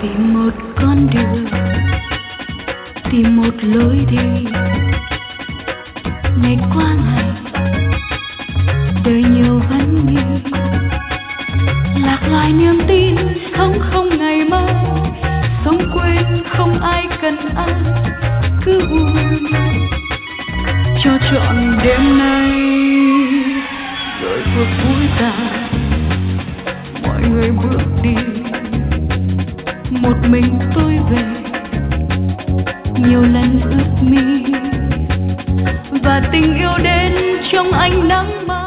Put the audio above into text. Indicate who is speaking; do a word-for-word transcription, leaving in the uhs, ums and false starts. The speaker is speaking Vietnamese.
Speaker 1: tìm một con đường, tìm một lối đi. Ngày qua ngày đời nhiều vấn nghi, lạc loài niềm tin, sống không ngày mai, sống quên không ai cần ai, cứ buồn cho trọn đêm nay. Rồi cuộc vui tàn, mọi người bước đi, một mình tôi về, nhiều lần ướt mi và tình yêu đến trong ánh nắng mai.